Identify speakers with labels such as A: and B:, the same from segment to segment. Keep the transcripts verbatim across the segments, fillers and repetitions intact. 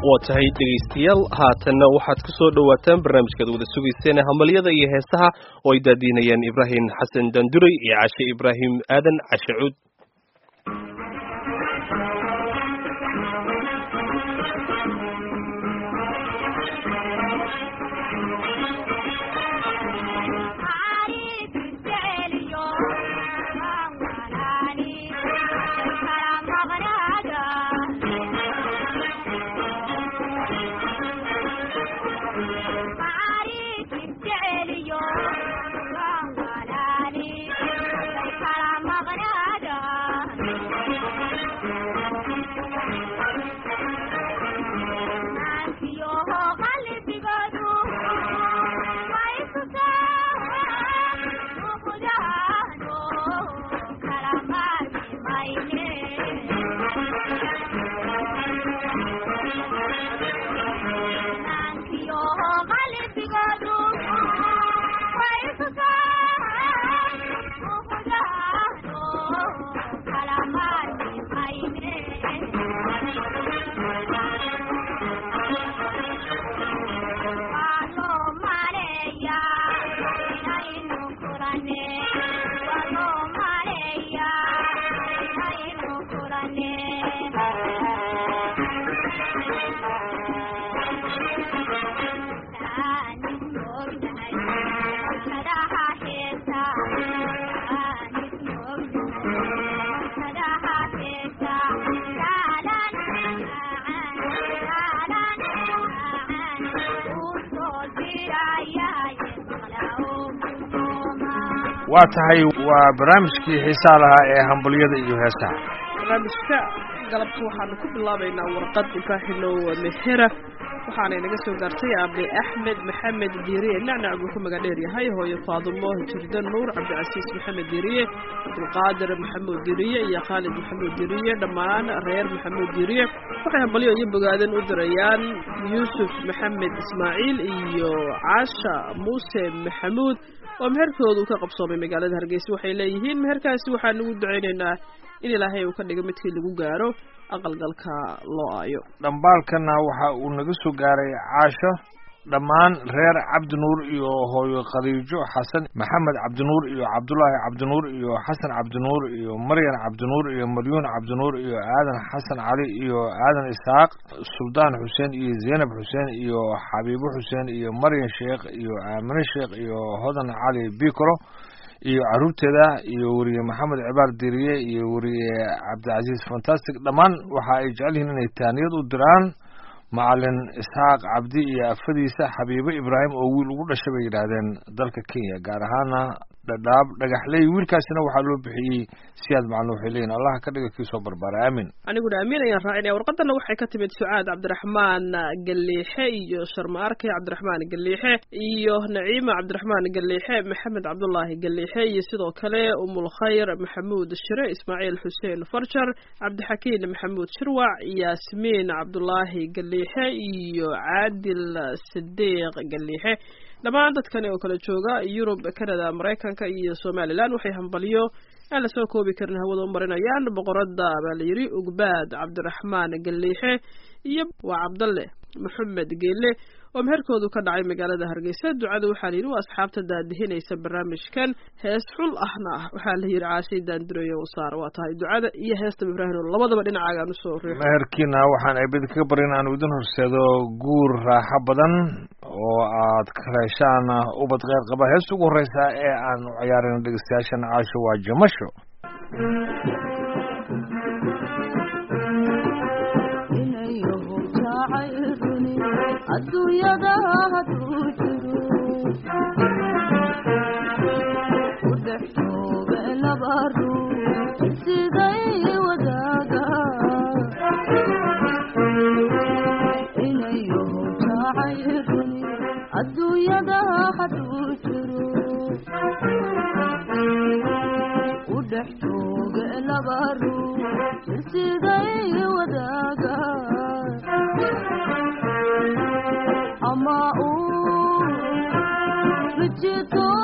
A: waa tahay dhegaystayaal haatanna waxaad ku soo dhawaataan barnaamijkaad wada sugayseen hamalyada iyo heesaha oo ay daadiinayaan Ibraahim Xasan Danduray iyo Cashe Ibraahim Aadan Cashe Cuud.
B: waa tahay waa barnaamijkii xiisaha lahaa ee hambaliyada iyo heesaha.
C: barnaamijka galabta waxaanu ku bilaabaynaa warqad Ibraahim Mehera waxaana inaga soo gaartay Abi Ahmed Maxamed Diiriye nacnac buu ku magac dheer yahay hooyo Faadumo Jirdan Nuur Cabdicasiis Maxamed Diiriye Abdulqaadir Maxamed Diiriye iyo Khalid Maxamed Diiriye dhammaan reer Maxamed Diiriye waxay hambaliyo iyo bogaadin u dirayaan Yuusuf Maxamed Ismaaciil iyo Caasha Muuse Maxamuud oo meherkoodu ka qabsoomay magaalada Hargeysa waxay leeyihiin meherkaasi waxaan ugu duceynaynaa in Ilaahay uu ka dhigo midkii lagu gaaro aqalgalka loo aayo.
B: dhambaalkana waxa uu naga soo gaaray Caasho dhammaan reer Cabdi Nuur iyo hooyo Khadiijo Xasan Maxamed Cabdi Nuur iyo Cabdullaahi Cabdi Nuur iyo Xasan Cabdi Nuur iyo Maryam Cabdi Nuur iyo Maryuun Cabdi Nuur iyo Aadan Xasan Cali iyo Aadan Isaaq Suldaan Xuseen iyo Zainab Xuseen iyo Xabiibo Xuseen iyo Maryam Sheekh iyo Aamine Sheekh iyo Hodan Cali Bikro iyo caruurteeda iyo wariye Maxamed Cibaar Diiriye iyo wariye Cabdicasiis Fantastic dhammaan waxa ay jecel yihiin inay taaniyad u diraan macalin Isxaaq Cabdi iyo afadiisa Xabiibo Ibraahim oo wiil ugu dhashay bay yiraahdeen dalka Kenya gaar ahaana dhadhaab dhagaxley wiilkaasina waxa loo bixiyay siyaad macalin waxay leeyihiin Allah ka dhigo kii soo barbaaray aamin.
C: aniguna aamin ayaan raacinaya warqadana waxay ka timid Sucaad Cabdiraxmaan Galiixe iyo Sharma Arkay Cabdiraxmaan Galiixe iyo Naciima Cabdiraxmaan Galiixe Maxamed Cabdullaahi Galiixe iyo sidoo kale Umul Khayr Maxamuud Shire Ismaaciil Xuseen Farjar Cabdixakiin Maxamuud Shirwac Yaasmiin Cabdullaahi Galiixe iyo Caadil Sidiiq Galiixe dhammaan dadkani oo kala jooga Yurub Canada Mareykanka iyo Somaliland waxay hambaliyo aan la soo koobi karin hawada u marinayaan boqorada baa la yiri Ugbaad Cabdiraxmaan Galiixe iyo waa Cabdalle Maxamed Geelle oo meherkoodu ka dhacay magaalada Hargeysa ducada waxa la yiri waa asxaabta daadihinaysa barnaamijkan hees xul ahna waxa la yiri Caashay Danduray oo saar waa tahay ducada iyo heesta Ibraahim labadaba dhinacaaga aanu soo riixo
B: meherkiina waxaan ay bid ka barin aan idin horseedo guur raaxo badan oo aad ka heshaan ubad qeyr qaba heesta ugu horeysa ee aan u ciyaarino dhageystayaashan Caasho waa Jamasho.
D: adduunyada hadduu jiro u dhex jooga laba ruux siday wadaaga inayo jacayruni adduunyada hadduu jiro u dhex jooga laba ruux siday wadaaga ama uu lajito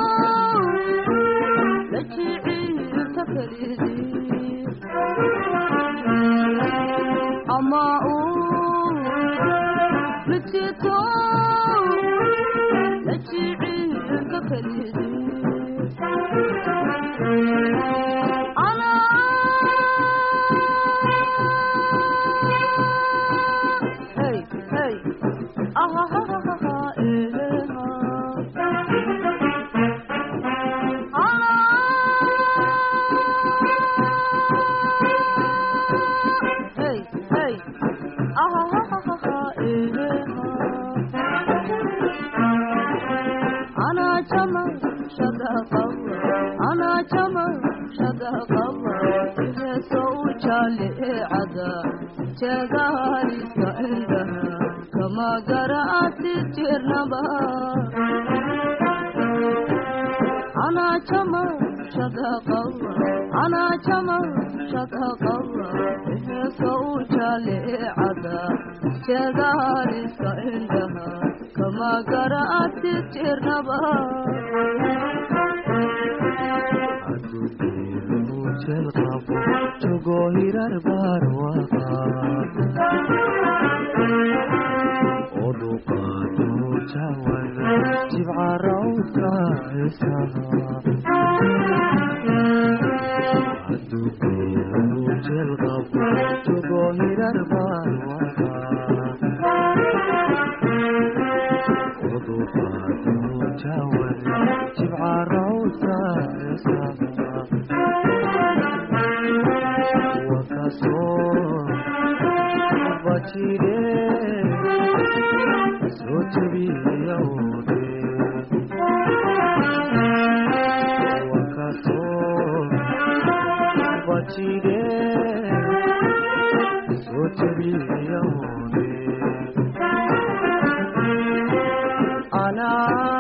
D: lajiciilka kalidii ama uu مجيتو لجيعيك كليدي أنا هاي هاي آه ها ها ها ها إيه أنا جمع شدق الله أنا جمع شدق الله إذا سويت لي عدا تجاري عندها كما قرأت الجرنبا أنا جمع شدق الله أنا جمع شدق الله إذا سويت لي عدا تجاري عندها كما قرأت الجرنبا
E: تغير البارواقا ودقات جوال تبع روضة إساها الدقيق جلغب تغير البارواقا ودقات جوال تبع روضة إساها وكسور بچيري سوچ بي يودي وكسور بچيري سوچ بي يودي انا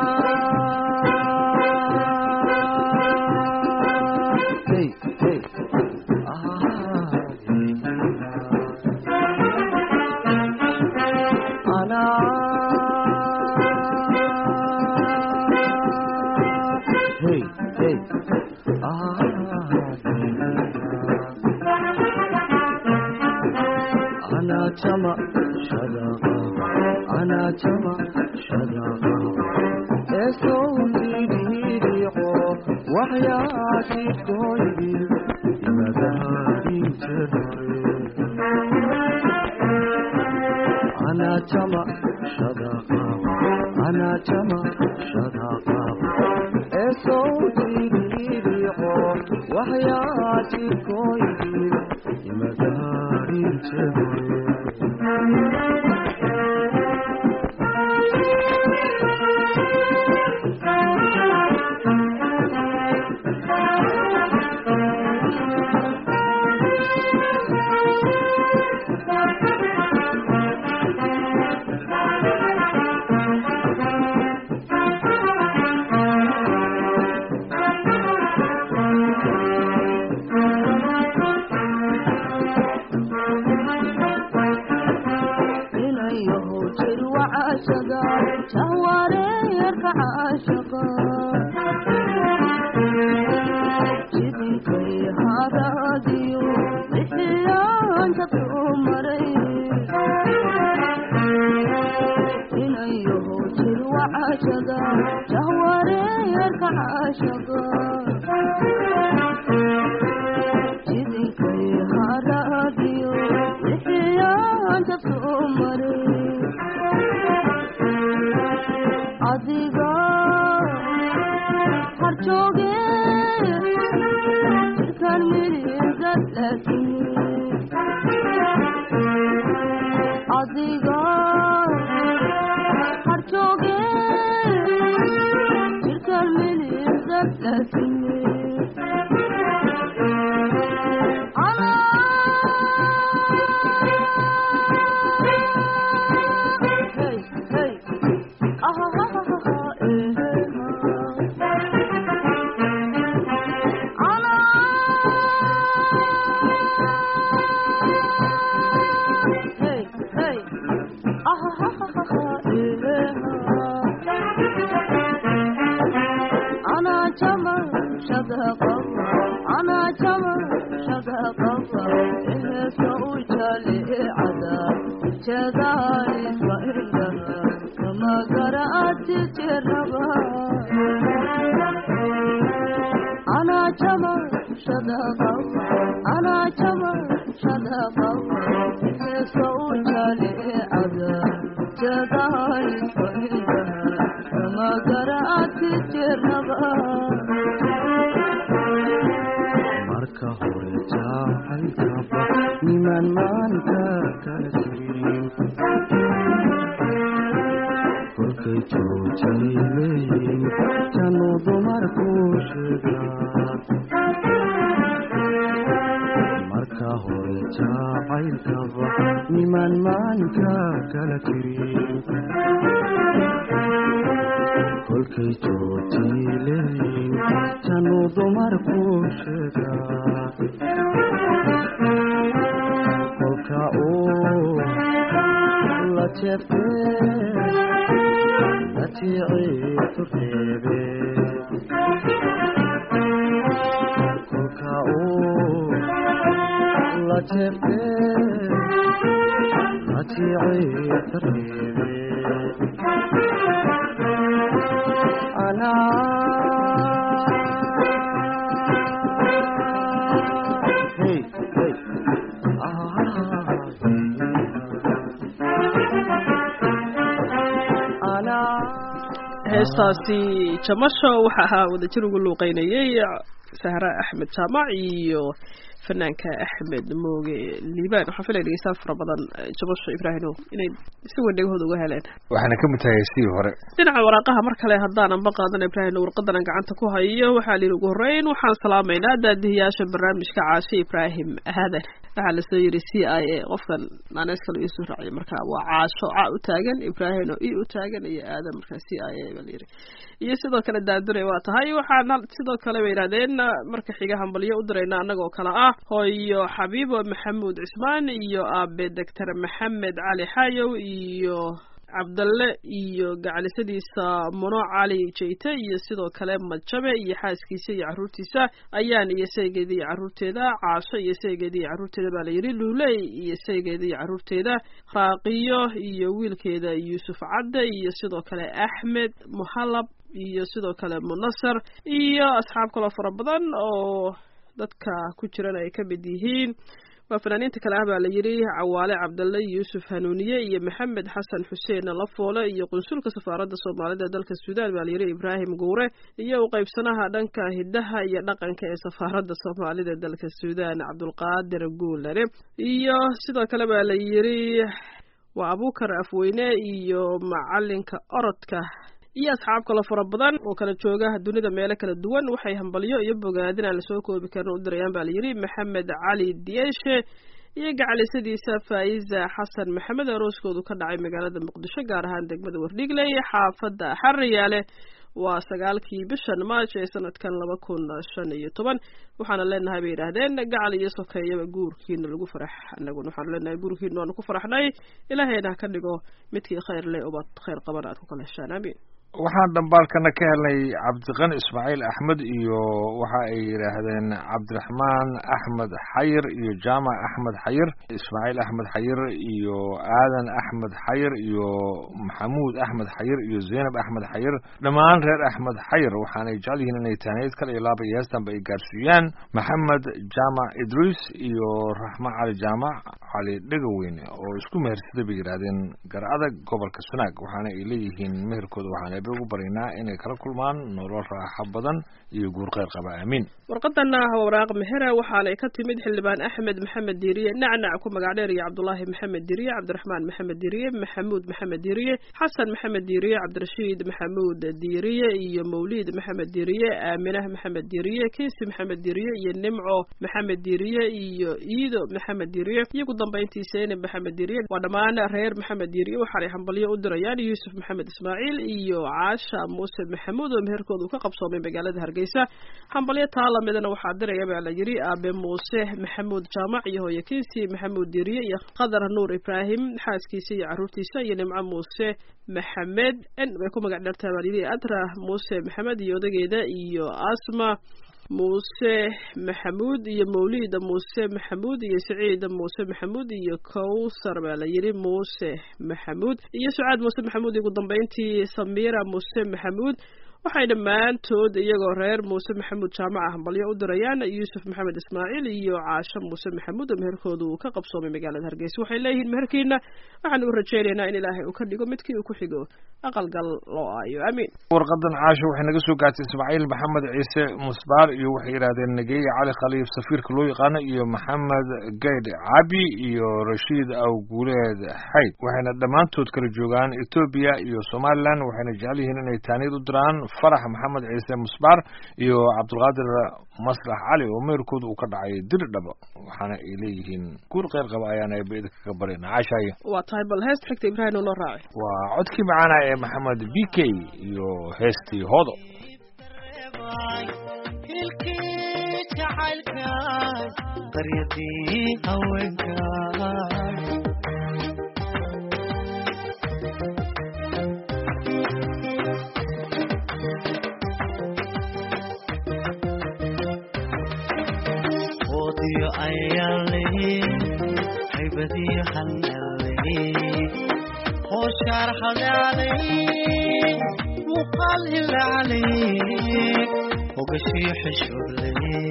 E: hey hey أنا جمع شدقة أنا جمع شدقة اسوي لي ريحو وحياتي كويبي مداري جري أنا جمع شدقة أنا جمع شدقة اسوي لي ريحو وحياتي كويبي مداري جري
D: جواريك عاشقا جديكي هراديو لحيان تطمري إن أيهو جلو عاشقا جواريك عاشقا جديكي هراديو لحيان تطمري adiga har jooge jirkaan mirigad laakiin adiga har jooge jirkaan mirigad laakiin hey hey aha أنا جمع شدق الله أنا جمع شدق الله إيه سويت لي عذاب جزائي وإلا
E: jiraba ana jama shadaqa ana jama shadaqa sawjali ada jadai fahida magarat jiraba marka hore jacaylkaba niman maanta kala jirin kolkay joojayleyin janu dumarku sheegaa marka hore jacaylkaba niman maanka kala jirin kolkay joojayleyin janu dumarku sheegaa kolka uu la jeeftee la tiiciitu reebe kolka uu la jeeftee la tiiciitu reebe anaa hey hey
C: heestaasi jamasho waxa ahaa wadajir ugu luuqeynayay sahra axmed jaamac iyo fanaanka axmed mooge liibaan waxaan filaya dhegeystayaal fara badan jamasho ibraahino inay si weyn dhegahooda uga heleen
B: waxaana ka mid tahay sii hore
C: dhinaca waraaqaha mar kale haddaanan baqaadan ibraahino warqadan aan gacanta ku hayo waxaa lihi ugu horreyn waxaan salaamaynaa daadihiyaasha barnaamijka caashe ibraahim aadan waxaa lasoo yiri c i a qofkan naanees kale iisoo raaciyay marka waa caasho ca u taagan ibraahino i u taagan iyo aadan marka c i a baa layiri iyo sidoo kale daadure waa tahay waxaana sidoo kale bay yidhahdeen marka xiga hambalyo u dirayna annagoo kale ah hooyo xabiibo maxamuud cismaan iyo aabe doctor maxamed cali xayow iyo cabdalle iyo gacalisadiisa muno cali jeyte iyo sidoo kale majabe iyo xaaskiisa iyo carruurtiisa ayaan iyo saygeeda iyo carruurteeda caasho iyo saygeeda iyo carruurteeda baa layidhi luuley iyo saygeeda iyo carruurteeda raaqiyo iyo wiilkeeda yuusuf cadde iyo sidoo kale axmed muhalab iyo sidoo kale munasar iyo asxaab kaloo fara badan oo dadka ku jiran ay ka mid yihiin waa fanaaniinta kale ah baa la yidhi cawaale cabdalle yuusuf hanuuniye iyo maxamed xasan xuseen lafoole iyo qunsulka safaaradda soomaalida dalka suudaan baa layidhi ibraahim guure iyo u qaybsanaha dhanka hidaha iyo dhaqanka ee safaaradda soomaalida dalka suudaan cabdulqaadir guulare iyo sidoo kale baa la yidhi waa abuukar afweyne iyo macalinka orodka iyo asxaab kale fara badan oo kala jooga dunida meelo kala duwan waxay hambalyo iyo bogaadin aan lasoo koobi karin u dirayaan baa layidhi maxamed cali diyeeshe iyo gacalisadiisa faa'iza xasan maxamed arooskoodu ka dhacay magaalada muqdisho gaar ahaan degmada wardhigley xaafadda xariyaale waa sagaalkii bishan maaj ee sanadkan laba kun shan iyo toban waxaana leenahay bay yidhaahdeen gacal iyo sokeeyaba guurkiina lagu farax annaguna waxaanu leenahay guurkiina waanu ku faraxnay ilaahayna ka dhigo midkii khayr leh ubad khayr qaban aad ku kala heshaan amiin
B: waxaan dhambaalkana ka helnay cabdiqani ismaaciil axmed iyo waxa ay yidhaahdeen cabdiraxmaan axmed xayir iyo jaamac axmed xayir ismaaciil axmed xayir iyo aadan axmed xayir iyo maxamuud axmed xayir iyo zaynab axmed xayir dhammaan reer axmed xayir waxaanay jecel yihiin inay taanayd kale iyo laaba iyo heestanba ay gaarsiiyaan maxamed jaamac idriis iyo raxma cali jaamac cali dhegaweyne oo isku mehersaday bay yidhaahdeen gar adag gobolka sunaag waxaana ay leeyihiin meherkooda waxaana ugu baraynaa inay kala kulmaan nolol raaxo badan iyo guur kheyr qaba aamiin
C: warqadana waraaq mehera waxaanay ka timid xildhibaan axmed maxamed diiriye nacnac ku magac dheer iyo cabdulaahi maxamed diiriye cabdiraxmaan maxamed diiriye maxamuud maxamed diiriye xasan maxamed diiriye cabdirashiid maxamuud diiriye iyo mawliid maxamed diiriye aaminah maxamed diiriye kiisi maxamed diiriye iyo nimco maxamed diiriye iyo iido maxamed diiriye iyo ugu dambayntii seyne maxamed diiriye waa dhammaan reer maxamed diiriye waxaanay hambalyo u dirayaan yuusuf maxamed ismaaciil iyo caasha muuse maxamuud oo meherkooda uu ka qabsoomay magaalada hargeysa hambalyo taa lamidana waxaa diraya baa la yidhi aabe muuse maxamuud jaamac iyo hooyo kiisi maxamuud diiriye iyo qadar nuur ibraahim xaaskiisa iyo carruurtiisa iyo nimco muuse maxamed n bay ku magac dheertaa baa layidhi adra muuse maxamed iyo odageeda iyo asma muuse maxamuud iyo mawliida muuse maxamuud iyo saciida muuse maxamuud iyo kowsar baa la yidhi muuse maxamuud iyo sucaad muuse maxamuud ugu dambeyntii samiira muuse maxamuud waxay dhammaantood iyagoo reer muuse maxamuud jaamac ah balyo u dirayaan yuusuf maxamed ismaaciil iyo caasho muuse maxamuud oo meherkooda uu ka qabsoomay magaalada hargeysa waxay leeyihiin meherkiina waxaan u rajaynaynaa in ilaahay uu ka dhigo midkii uu ku xigo aqalgal loo aayo amiin
B: warqadan caasho waxay naga soo gaartay ismaaciil maxamed ciise musbaar iyo waxay yidhahdeen nageeye cali khaliif safiirka loo yaqaano iyo maxamed gayd cabi iyo rashiid awguleed xayd waxayna dhammaantood kala joogaan etoobiya iyo somalilan waxayna jecel yihiin inay taaniyad u diraan farax maxamed ciise musbaar iyo cabdulqaadir maslax cali oo meherkooda uu ka dhacay dir dhaba waxaana ay leeyihiin guur kheyr qaba ayaana eeba idinkaga barina caashaayo
C: waa tahay bal heesta xigta ibraahim oo noo raacay
B: waa codkii macaana ee maxamed b k iyo heestii hoodo
E: qaryadii haweenka oodiyo ayaale haybadiyo hanale hooshaar hadaale muuqaal hilaale hogashiyo xishoodle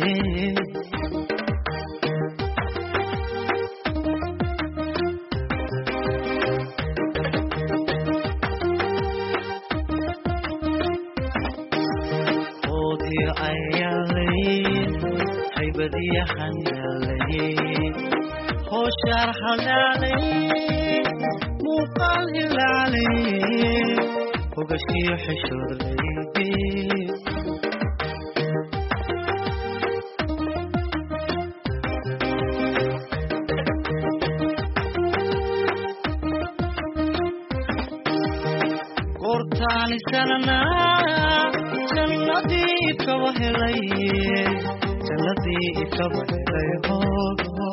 E: oodiyo ayaale haybadiyo hanale hooshaar hadaale muuqaal hilaale hogashiyo xishoodle goortaani sanana jannadii ikaba helay jannadii ikaba helay hoogo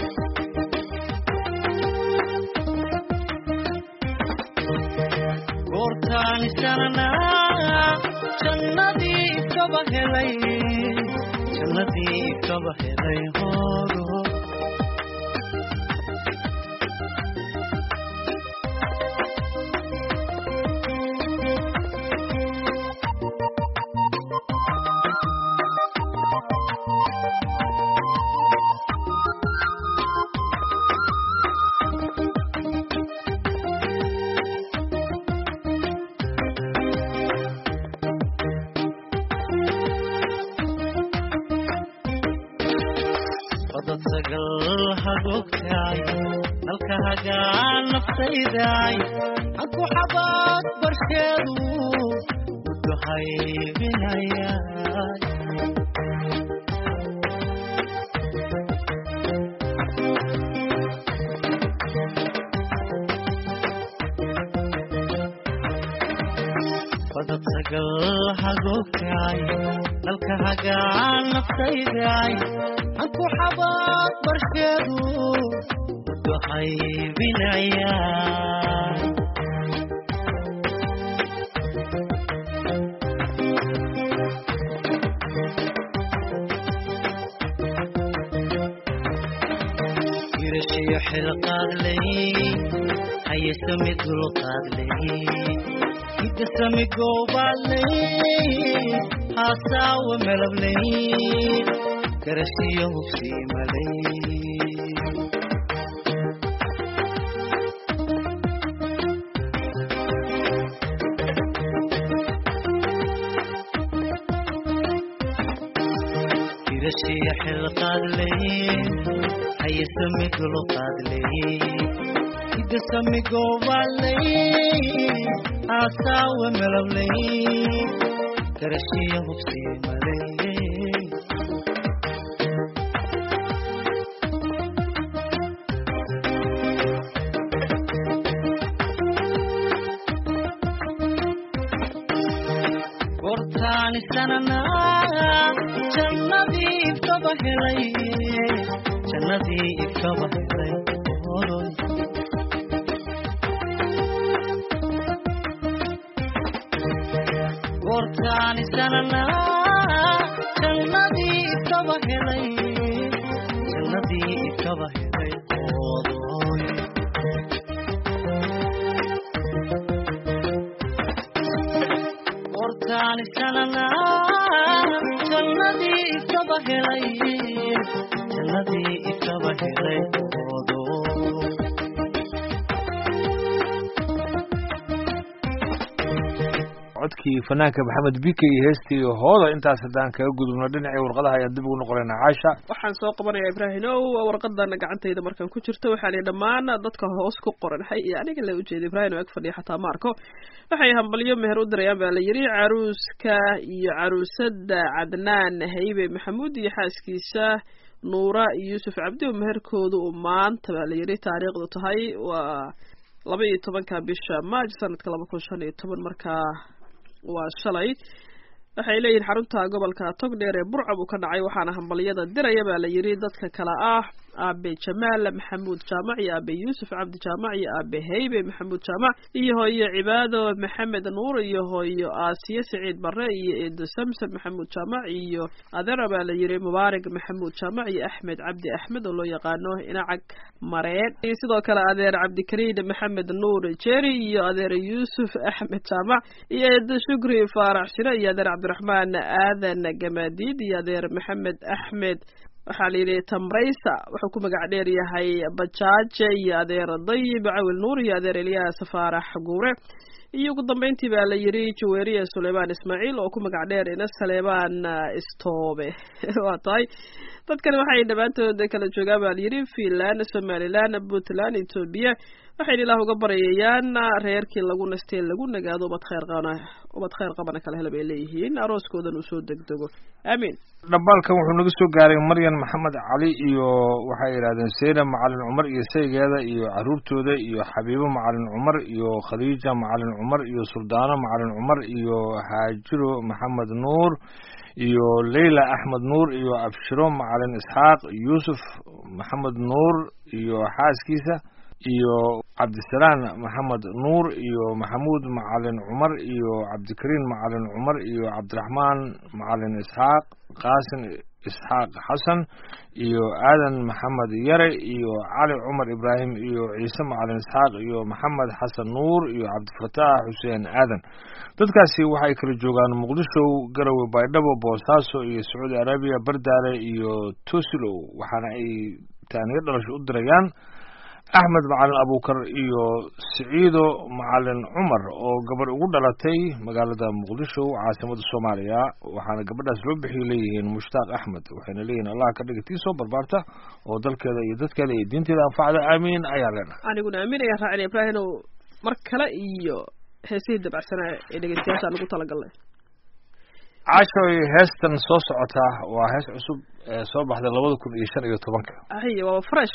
E: goortaani sanana jannadii ikaba helay jannadii ikaba helay hoogo sagal hagogtaay halka hagaan naftaydaay haku xabaad barsheedu muddo haybinayaay fadad sagal hagogtaay halka hagaan naftaydaay haku xabaad barsheedu muddo haybinayaay irashiyo xilqaadley hayesami dulqaadley idasami goobaadley haasaawa melabley garashiyo hubsiimaley irashiyo xilqaadley hayesami dulqaadley idasami goobaadley haasaawa melabley garashiyo hubsiimaley goortaani sanana jannadii ikaba helay jannadii ikaba helay horoy goortaani sanana jannadii helay jannadii ikaba helay oodoy wartaan sanana jannadii ikaba helay jannadii ikaba helay oodoy
B: codkii fanaanka maxamed bike iyo heestii hooda intaas haddaan kaga gudubno dhinacii warqadaha ayaan dib ugu noqonaynaa caasha
C: waxaan soo qabanayaa ibraahimow warqadana gacantayda markaan ku jirto waxaa lihi dhammaan dadka hoos ku qoran hay iyo aniga la ujeeda ibraahim ag fadhiya xataa ma arko waxay hambalyo meher u dirayaan baa la yidhi caruuska iyo caruusada cadnaan haybe maxamuud iyo xaaskiisa nuura yuusuf cabdi oo meherkooda uu maanta baa la yidhi taariikhdu tahay waa laba iyo tobanka bisha maaj sanadka laba kun shan iyo toban markaa waa shalay waxay leeyihiin xarunta gobolka togdheer ee burcab uu ka dhacay waxaana hambalyada diraya baa la yidhi dadka kale ah aabe jamaal maxamuud jaamac iyo aabe yuusuf cabdi jaamac iyo aabe haybe maxamuud jaamac iyo hooyo cibaado maxamed nuur iyo hooyo aasiye siciid barre iyo eedo samsam maxamuud jaamac iyo adeera baa la yidhi mubaarig maxamuud jaamac iyo axmed cabdi axmed oo loo yaqaano inacag mareen iyo sidoo kale adeer cabdikariin maxamed nuur jeeri iyo adeer yuusuf axmed jaamac iyo eedo shukri faarax shire iyo adeer cabdiraxmaan aadan gamaadiid iyo adeer maxamed axmed waxaa la yidhi tamraysa wuxuu ku magac dheer yahay bajaaje iyo adeer dayib cawil nuur iyo adeer elyaas faarax guure iyo ugu dambeyntii baa la yidhi jaweeriya suleymaan ismaaciil oo ku magac dheer ina saleebaan istoobe waa tahay dadkani waxay dhammaantood kala joogaan baa la yidhi finland somaliland puntland etoobiya waxayna ilaah uga baryayaan reerkii lagu nastee lagu nagaado ubad khayr qabana ubad khayr qabana kala hela bay leeyihiin arooskoodan uu soo degdego aamiin
B: dhambaalkan wuxuu naga soo gaaray maryan maxamed cali iyo waxay yidhahdeen seyna macalin cumar iyo saygeeda iyo caruurtooda iyo xabiibo macalin cumar iyo khadiija macalin cumar iyo suldaano macalin cumar iyo haajiro maxamed nuur iyo leyla axmed nuur iyo abshiro macalin isxaaq yuusuf maxamed nuur iyo xaaskiisa iyo cabdisalaan maxamed nuur iyo maxamuud macalin cumar iyo cabdikariin macalin cumar iyo cabdiraxmaan macalin isxaaq qaasin isxaaq xasan iyo aadan maxamed yare iyo cali cumar ibraahim iyo ciise macalin isxaaq iyo maxamed xasan nuur iyo cabdifataax xuseen aadan dadkaasi waxay kala joogaan muqdisho garowe baydhabo boosaaso iyo sacuudi arabiya bardaale iyo tosilo waxaana ay taaniyo dhalasho u dirayaan axmed macalin abuukar iyo siciido macalin cumar oo gabadh ugu dhalatay magaalada muqdisho caasimada soomaaliya waxaana gabadhaas loo bixiyay leeyihiin mushtaaq axmed waxayna leeyihiin allah ka dhiga tii soo barbaarta oo dalkeeda iyo dadkeeda iyo diinteeda anfacda aamiin ayaa leenahay
C: aniguna aamin ayaan raacin ibraahim mar kale iyo heesihii dabacsanaa ee dhegeystayaashaan ugu talagalnay
B: caashoy heestan soo socotaa waa hees cusub ee soo baxday labada kun iyo shan iyo tobanka
C: ahiye waa fresh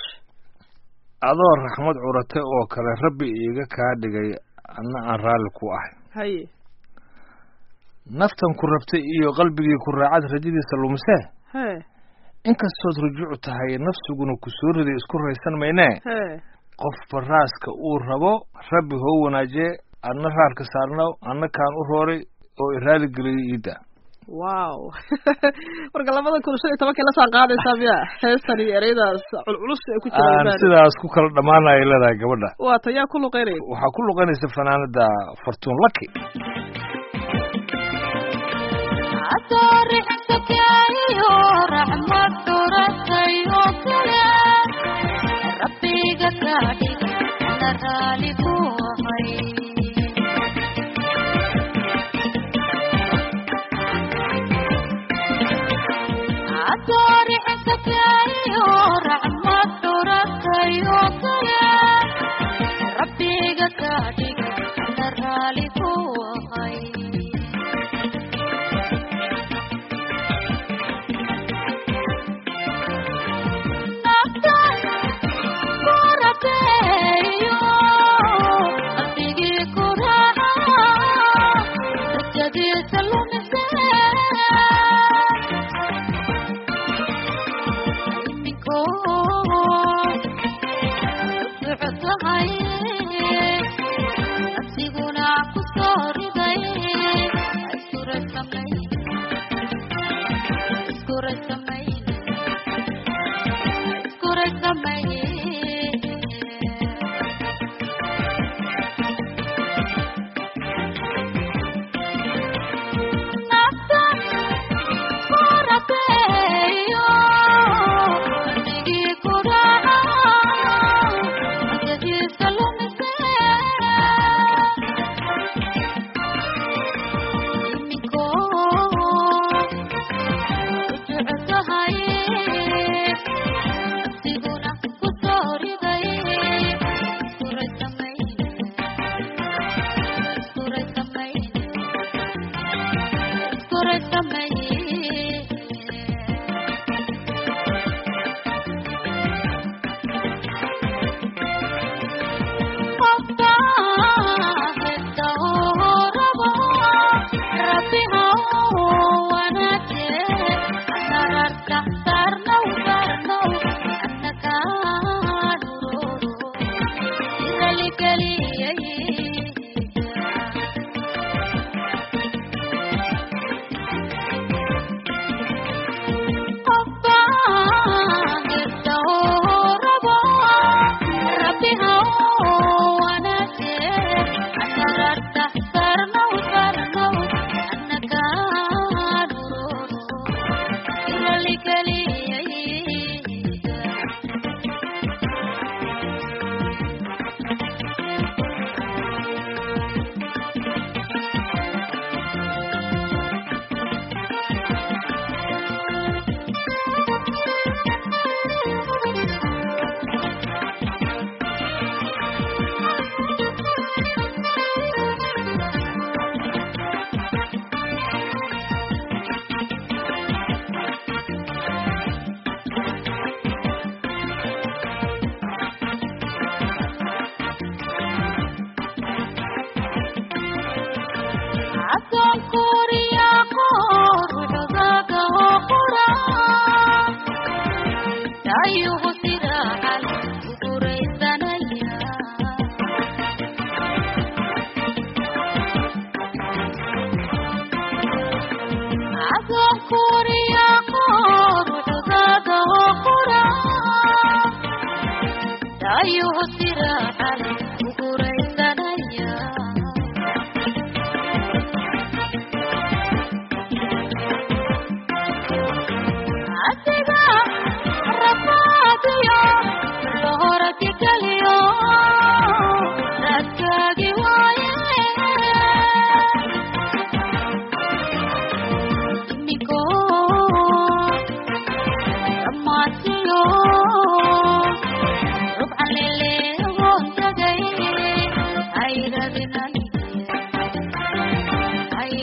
B: adoo raxmad curate oo kale rabbi iiga kaa dhigay anna aan raalli ku ahay
C: haye
B: naftan ku rabtay iyo qalbigii ku raacad rajadiisa lumise
C: he
B: inkastood rujuuc tahay nafsiguna ku soo riday isku raysan maynee
C: he
B: qofba raaska uu rabo rabbi hoo wanaajiye adna raarka saarno anna kaan u rooray oo i raali geliyay iidda
C: wow marka labada kun shan iyo tobankii lasaan qaadaysaa miya heestan iyo ereydaas culculus ee ku
B: jiraan sidaas ku kala dhamaanaya leedahay gabadha
C: waa tayaa ku luqeynaya
B: waxaa ku luqeynaysa fanaanada fortune lucky
F: Siguna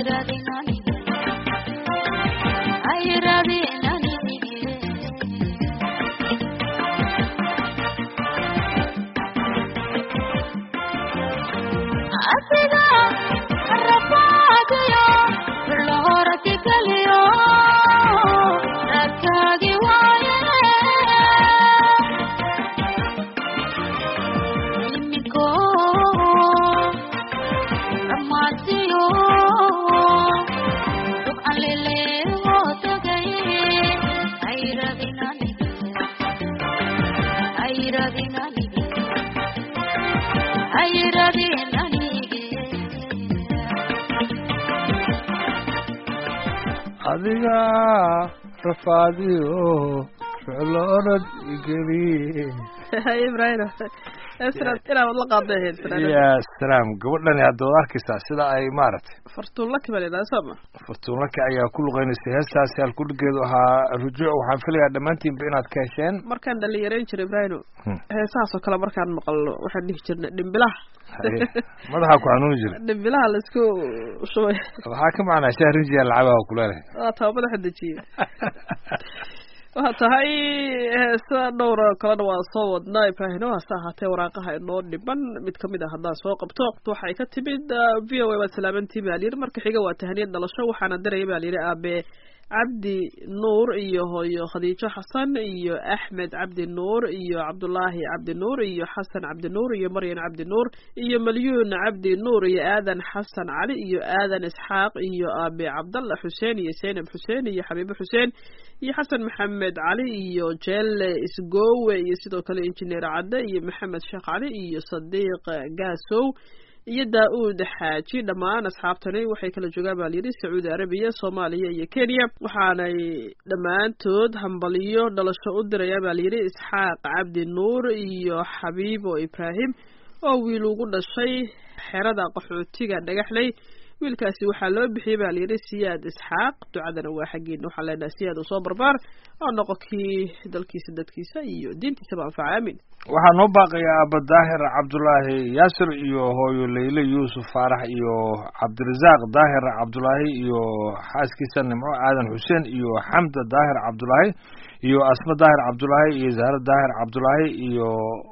B: adiga rafaadiyo ficlo orod igeli
C: ibrahim esra ila wad la qaaday
B: ya salaam gabadhani hadda waad arkaysaa sida ay maaragtay
C: fartuun laki baa sama
B: fartuun laki ayaa ku luqeynaysa heestaasi hal ku dhigeedu ahaa rujuuc waxaan filayaa dhammaantiinba inaad ka hesheen
C: markaan dhalinyarayn jiray ibrahim heesahaas oo kale markaan maqalno waxaan dhihi jirnay dhimbilaha
B: madaxa ku xanuuni jiray
C: dhimbilaha la isku shubay
B: waxaa ka macnaa shahrinjiya lacabaha ku leedahay
C: waa taa madaxa dejiye waxaa tahay heesa dhowra kalena waa soo wadnaa ibraahim waase ahaatee waraaqaha inoo dhiban mid kamid ah haddaan soo qabto waxay ka timid v o a waad salaamantii baa layidhi marka xiga waa tahaniyad dhalasho waxaana diraya baa layidhi aabe cabdi nuur iyo hooyo khadiijo xasan iyo axmed cabdi nuur iyo cabdullaahi cabdi nuur iyo xasan cabdi nuur iyo maryan cabdi nuur iyo malyuun cabdi nuur iyo aadan xasan cali iyo aadan isxaaq iyo aabe cabdalla xuseen iyo zaynab xuseen iyo xabiibo xuseen iyo xasan maxamed cali iyo jeelle isgoowe iyo sidoo kale injineer cadde iyo maxamed sheekh cali iyo sadiiq gaasow iyo daa-uud xaaji dhammaan asxaabtani waxay kala joogaan baa layidhi sacuudi arabiya soomaaliya iyo kenya waxaanay dhammaantood hambaliyo dhalasho u dirayaan baa layidhi isxaaq cabdi nuur iyo xabiibo ibraahim oo wiil ugu dhashay xerada qaxootiga dhagaxley wiilkaasi waxaa loo bixiyey baa layidhi siyaad isxaaq ducadana waa xaggiina waxaa leenahay siyaad u soo barbaar oo noqo kii dalkiisa dadkiisa iyo diintiisaba anfaca aamin
B: waxaa noo baaqaya aaba daahir cabdulaahi yaasir iyo hooyo leyle yuusuf faarax iyo cabdirasaaq daahir cabdulaahi iyo xaaskiisa nimco aadan xuseen iyo xamda daahir cabdulaahi iyo asma daahir cabdulaahi iyo zahra daahir cabdulaahi iyo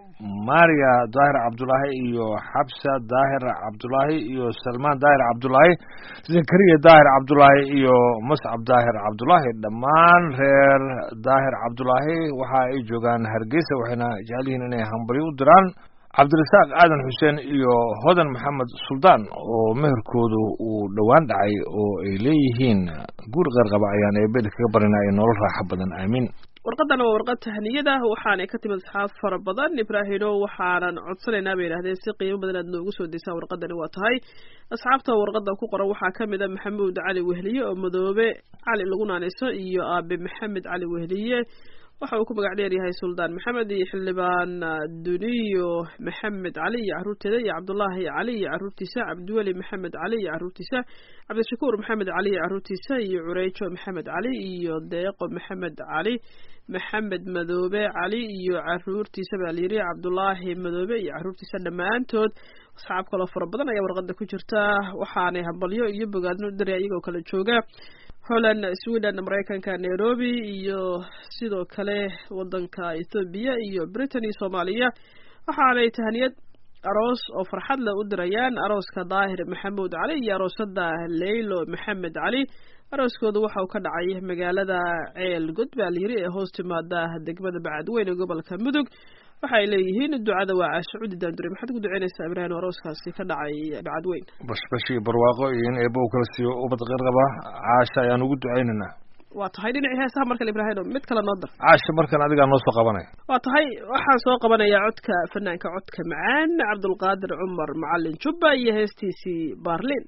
B: maria daahir cabdulaahi iyo xabsa daahir cabdulaahi iyo salmaan daahir cabdulaahi zakariya daahir cabdulaahi iyo mascab daahir cabdulaahi dhammaan reer daahir cabdulaahi waxa ay joogaan hargeysa waxayna jecel yihiin inay hambalyo u diraan cabdirasaaq aadan xuseen iyo hodan maxamed suldaan oo meherkoodu uu dhowaan dhacay oo ay leeyihiin guur qeyrqaba ayaan eebeda kaga barinaya nolol raaxo badan aamiin
C: warqadana waa warqad tahniyada waxaanay ka timid asxaab fara badan ibraahino waxaanan codsanaynaa bay yidhahdeen si qiimo badan aad noogu soo deysaan warqadani waa tahay asxaabta warqada ku qoran waxaa kamid a maxamuud cali wehliye oo madoobe cali lagu naanayso iyo aabe maxamed cali wehliye waxa uu ku magac dheer yahay suldaan maxamed iyo xildhibaan duniyo maxamed cali iyo caruurteeda iyo cabdullaahi cali iyo caruurtiisa cabdiweli maxamed cali iyo caruurtiisa cabdishakuur maxamed cali iyo caruurtiisa iyo cureyjo maxamed cali iyo deeqo maxamed cali maxamed madoobe cali iyo caruurtiisa baa layidhi cabdullaahi madoobe iyo caruurtiisa dhammaantood asxaab kaloo fara badan ayaa warqada ku jirta waxaanay hambalyo iyo bogaadno u diray iyagoo kala jooga holland sweden maraykanka nairobi iyo sidoo kale wadanka ethoobia iyo britain iyo soomaaliya waxaanay tahaniyad aroos oo farxad leh u dirayaan arooska daahir maxamuud cali iyo aroosada leylo maxamed cali arooskooda waxa uu ka dhacay magaalada ceel god baa layidhi ee hoos timaada degmada bacadweyne gobolka mudug waxay leeyihiin ducada waa caashucudi daandure maxaad ku duceynaysaa ibraahim arooskaasi ka dhacay bacadweyn
B: bashbashi barwaaqo iyo in eebo u kala siiyo ubad qeyr qaba caasha ayaan ugu duceynaynaa
C: waa tahay dhinacii heesaha markale ibraahim mid kale noo dar
B: caasha markan adigaa noo soo qabanaya
C: waa tahay waxaan soo qabanayaa codka fanaanka codka macaan cabdulqaadir cumar macalin jubba iyo heestiisii baarlin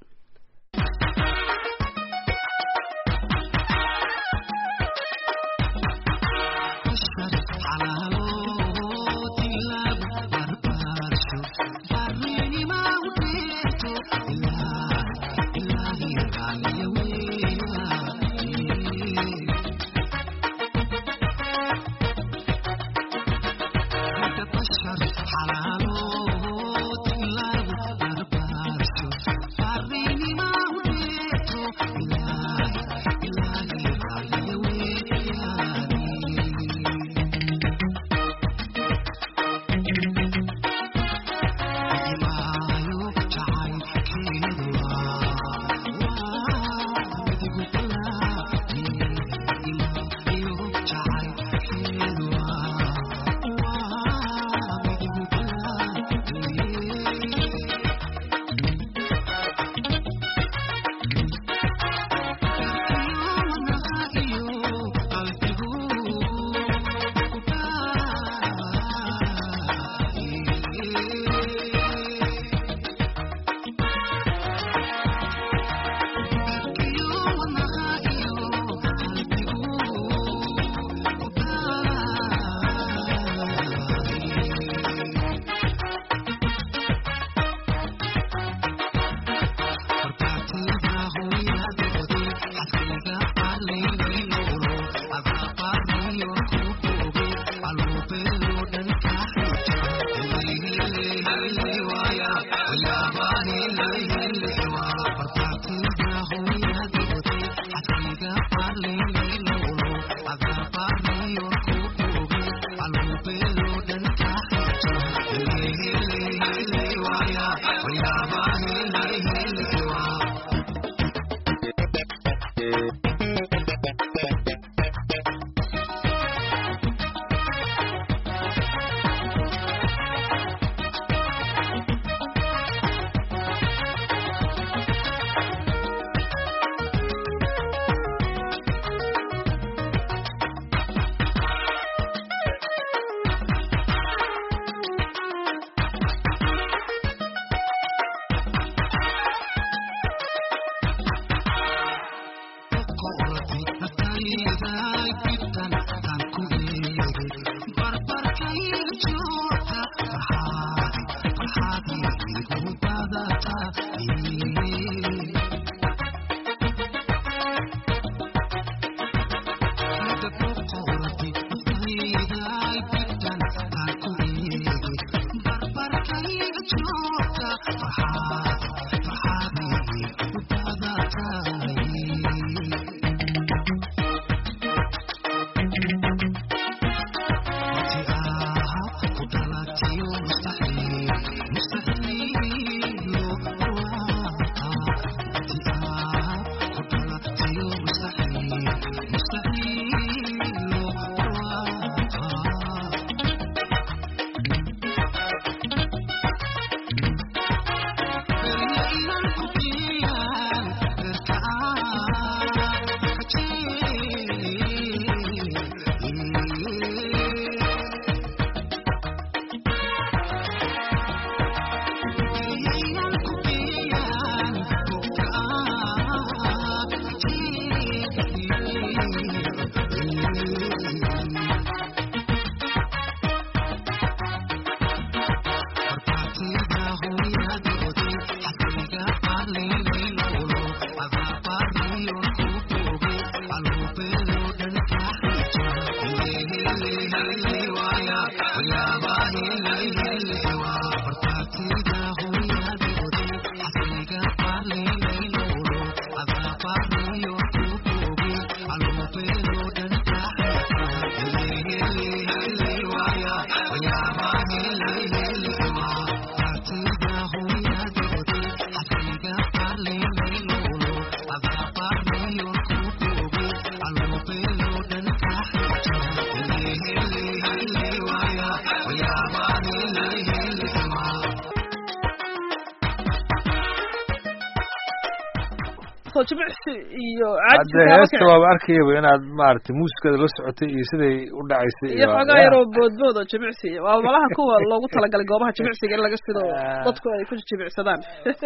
F: Hello,
C: jimicsi iyo
B: hadda heesta waaba arkayaba inaad maaragtay muusikada la socotay iyo siday u dhacaysay
C: iyo xogaa yaroo boodbood oo jimicsi waa malaha kuwa loogu talagalay goobaha jimicsiga in laga sido dadku ay ku jimicsadaan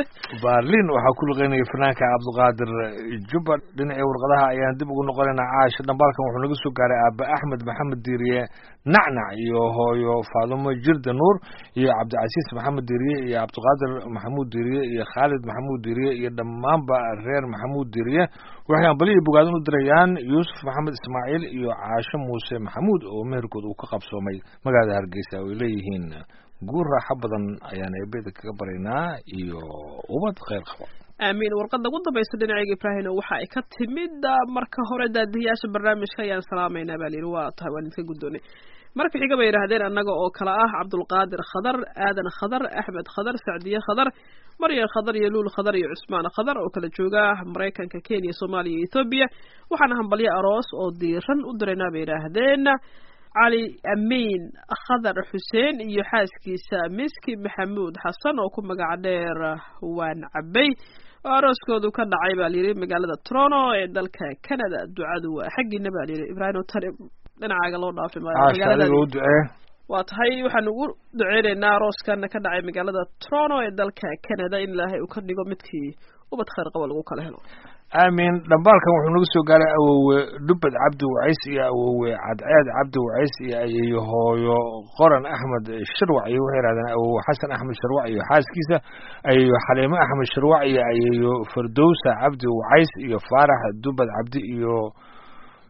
B: Berlin waxaa ku luqeynaya fanaanka Cabdiqaadir Jubba dhinacii warqadaha ayaan dib ugu noqonaynaa Caasha dhambalkan wuxuu naga soo gaaray Aaba Axmed Maxamed Diiriye Nacnac iyo hooyo Faadumo Jirda Nuur iyo Cabdicasiis Maxamed Diiriye iyo Cabdiqaadir Maxamuud Diiriye iyo Khalid Maxamuud Diiriye iyo dhammaanba reer Maxamuud Diiriye waxay ambaliyo bogaadin u dirayaan Yuusuf Maxamed Ismaaciil iyo Caasho Muuse Maxamuud oo meherkood uu ka qabsoomay magaalada Hargeysa oo leeyihiin guur raaxo badan ayaan eebada kaga baraynaa iyo ubad khayr qaba
C: amiin warqadda ugu dambaysa dhinacayga Ibraahim waxa ay ka timid marka hore daadiyaasha barnaamijka ayaan salaameynaa baa liiri waa tahay waan idinka guddoonay marka xiga bay yiraahdeen annaga oo kala ah Cabdulqaadir Khadar Aadan Khadar Axmed Khadar Saadiye Khadar Maryam Khadar iyo Luul Khadar iyo Cusmaan Khadar oo kala jooga Mareykanka Kenya Soomaaliya iyo Ethiopia waxaana hambalyo aroos oo diiran u direynaa bay yiraahdeen علي أمين خضر حسين يحاسكيس مسكي محمود حسن وكم قاعدير وان عبي أروسكودو كان عيبا ليري مقالة ترونو دالك كندا دعادو حق النبا ليري إبراهيم وطريب لنا عاقلون في
B: مقالة
C: واتهي waxaan ugu duceeynaa rooskan ka dhacay magaalada Toronto ee dalka Canada in Ilaahay uu ka dhigo midkii ubad khayr qaba lagu kala helo
B: aamin dhambalkan wuxuu nagu soo gaaray awowe Dubad Cabdi Waciis iyo awowe Cadceed Cabdi Waciis iyo ayeeyo hooyo Qoran Axmed Shirwac iyo waxay yiraahdeen awowe Xasan Axmed Shirwac iyo xaaskiisa ayeeyo Xaliimo Axmed Shirwac iyo ayeeyo Firdowsa Cabdi Waciis iyo Faarax Dubad Cabdi iyo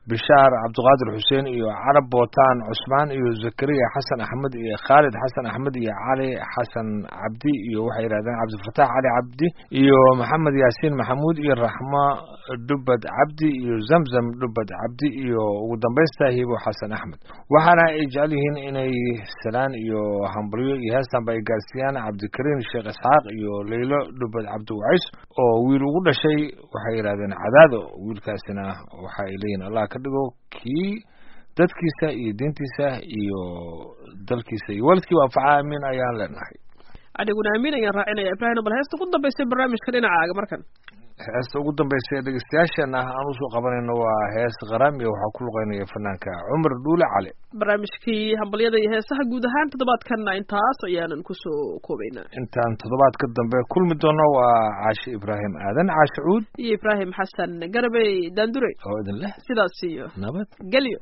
B: bishaar cabdiqaadir xuseen iyo carab bootaan cusmaan iyo zakariya xasan axmed iyo khaalid xasan axmed iyo cali xasan cabdi iyo waxay yidhahdeen cabdifataax cali cabdi iyo maxamed yaasiin maxamuud iyo raxma dhubad cabdi iyo zamzam dhubad cabdi iyo ugu dambaysta hibo xasan axmed waxaana ay jecel yihiin inay salaan iyo hambalyo iyo heestanba ay gaarsiiyaan cabdikariin sheekh isxaaq iyo leylo dhubad cabdiwacays oo wiil ugu dhashay waxay yidhahdeen cadaado wiilkaasina waxa ay leeyihin allah ka dhigo kii dadkiisa iyo diintiisa iyo dalkiisa iyo waalidkii waafaca amiin ayaan leenahay
C: aniguna amiin ayaan raacinaya ibraahim bal heesta ugu dambaysay barnaamijka dhinacaaga markan
B: heesta ugu dambaysay dhegeystayaasheena aan usoo qabanayno waa hees qaraamiya waxaa ku luqeynaya fanaanka cumar dhuule cali
C: barnaamijkii hambalyada iyo heesaha guud ahaan toddobaadkanna intaas ayaanan kusoo koobaynaa
B: intaan toddobaadka dambe kulmi doono waa caashe ibraahim aadan caashe cuud
C: iyo ibraahim xasan garabey daandurey
B: oo idin leh
C: sidaas iyo
B: nabad
C: gelyo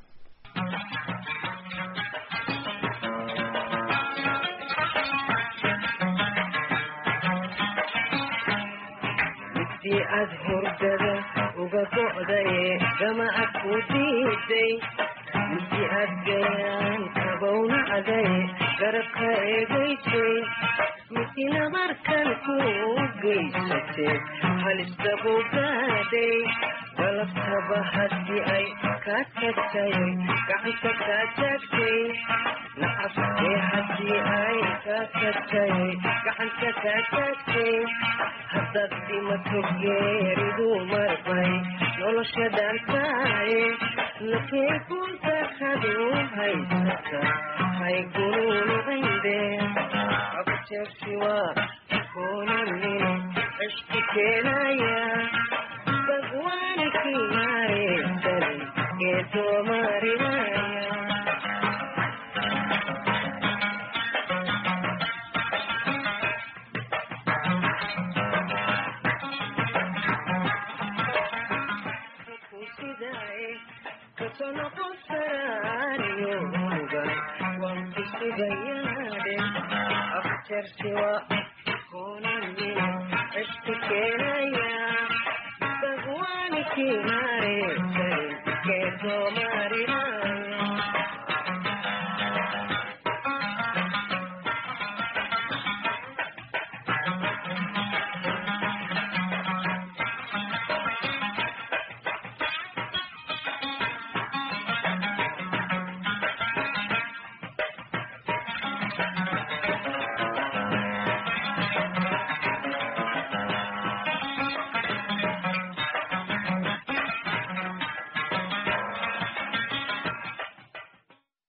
F: ad hurdada uga go'day gamaca ku diiday intii aad gayaan kabownacday garabka eegaysay midina markan ku geysatay halistabu gaadhay galabtaba haddii ay kaa tagtay gacanta kaa taagtay nacabtee haddii ay kaa tagtay gacanta kaa taagtay haddaad dhimato geeridu marbay nolosha dhaantaaye nakee kunta hadu haysata hay gunuunucayde abjeersiwa kunanine cishki keenaya bagwaaniki maareesan geedoo maarinaya sono contrario, wan kisugayaade, after siwa